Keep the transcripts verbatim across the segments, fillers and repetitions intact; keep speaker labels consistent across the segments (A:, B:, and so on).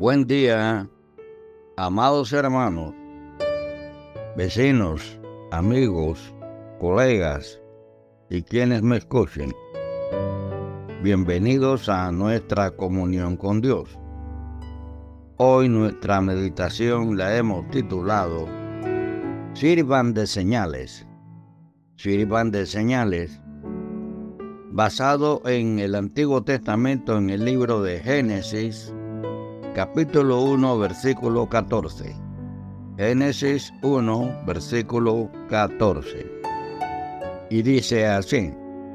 A: Buen día, amados hermanos, vecinos, amigos, colegas y quienes me escuchen. Bienvenidos a nuestra comunión con Dios. Hoy nuestra meditación la hemos titulado Sirvan de señales. Sirvan de señales, basado en el Antiguo Testamento en el libro de Génesis, capítulo uno, versículo catorce. Génesis uno, versículo catorce. Y dice así: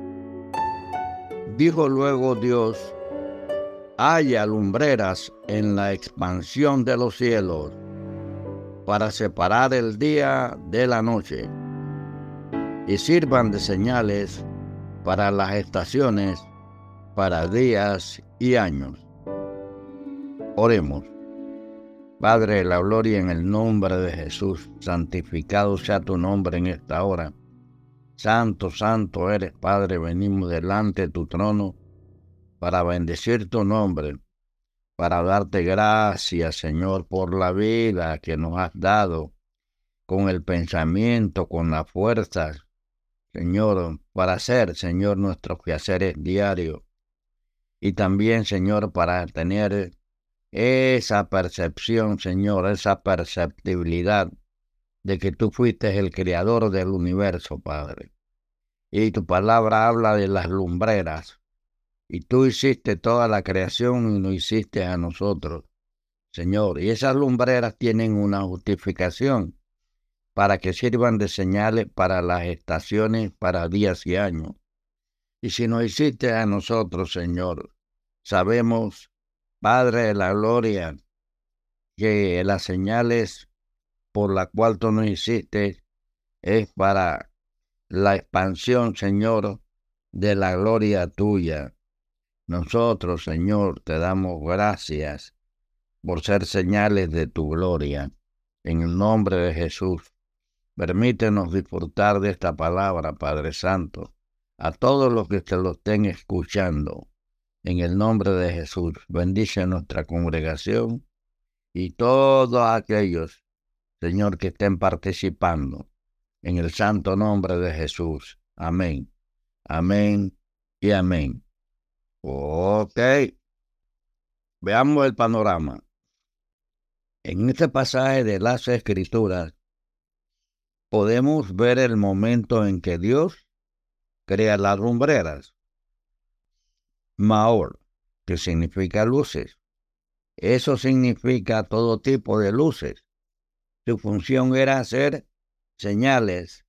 A: Dijo luego Dios: haya lumbreras en la expansión de los cielos, para separar el día de la noche, y sirvan de señales para las estaciones, para días y años. Oremos. Padre de la gloria, en el nombre de Jesús, santificado sea tu nombre en esta hora. Santo, santo eres, Padre, venimos delante de tu trono para bendecir tu nombre, para darte gracias, Señor, por la vida que nos has dado, con el pensamiento, con la fuerza, Señor, para hacer, Señor, nuestros quehaceres diarios. Y también, Señor, para tener esa percepción, Señor, esa perceptibilidad de que tú fuiste el creador del universo, Padre. Y tu palabra habla de las lumbreras. Y tú hiciste toda la creación y nos hiciste a nosotros, Señor. Y esas lumbreras tienen una justificación para que sirvan de señales para las estaciones, para días y años. Y si nos hiciste a nosotros, Señor, sabemos, Padre de la gloria, que las señales por la cual tú nos hiciste es para la expansión, Señor, de la gloria tuya. Nosotros, Señor, te damos gracias por ser señales de tu gloria. En el nombre de Jesús, permítenos disfrutar de esta palabra, Padre Santo, a todos los que te lo estén escuchando. En el nombre de Jesús, bendice nuestra congregación y todos aquellos, Señor, que estén participando. En el santo nombre de Jesús. Amén. Amén y amén. Ok. Veamos el panorama. En este pasaje de las Escrituras podemos ver el momento en que Dios crea las lumbreras. Maor, que significa luces. Eso significa todo tipo de luces. Su función era hacer señales.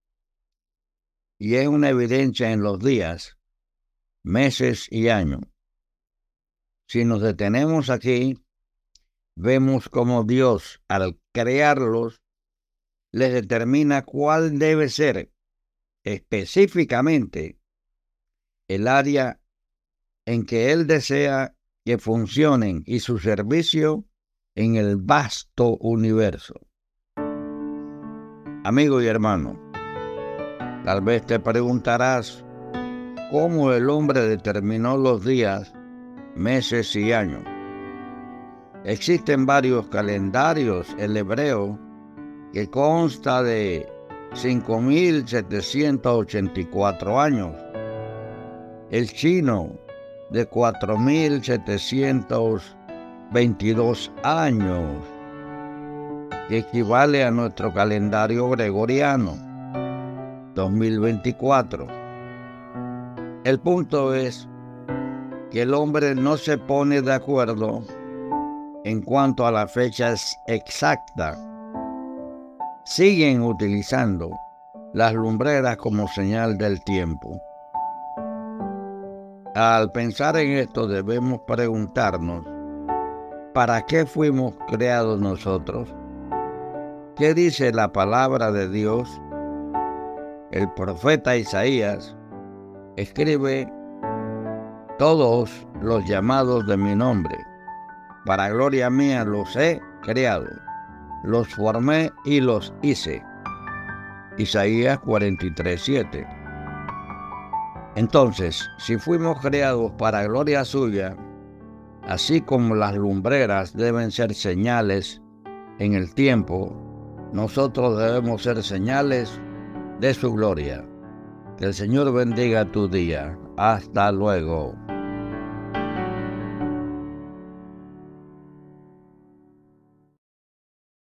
A: Y es una evidencia en los días, meses y años. Si nos detenemos aquí, vemos cómo Dios, al crearlos, les determina cuál debe ser específicamente el área en que Él desea que funcionen y su servicio en el vasto universo. Amigo y hermano, tal vez te preguntarás cómo el hombre determinó los días, meses y años. Existen varios calendarios. El hebreo, que consta de cinco mil setecientos ochenta y cuatro años. El chino, de cuatro mil setecientos veintidós años, que equivale a nuestro calendario gregoriano, dos mil veinticuatro. El punto es que el hombre no se pone de acuerdo en cuanto a las fechas exactas. Siguen utilizando las lumbreras como señal del tiempo. Al pensar en esto, debemos preguntarnos: ¿para qué fuimos creados nosotros? ¿Qué dice la palabra de Dios? El profeta Isaías escribe: todos los llamados de mi nombre, para gloria mía los he creado, los formé y los hice. Isaías cuarenta y tres, siete. Entonces, si fuimos creados para gloria suya, Así como las lumbreras deben ser señales en el tiempo, nosotros debemos ser señales de su gloria. Que el Señor bendiga tu día. Hasta luego.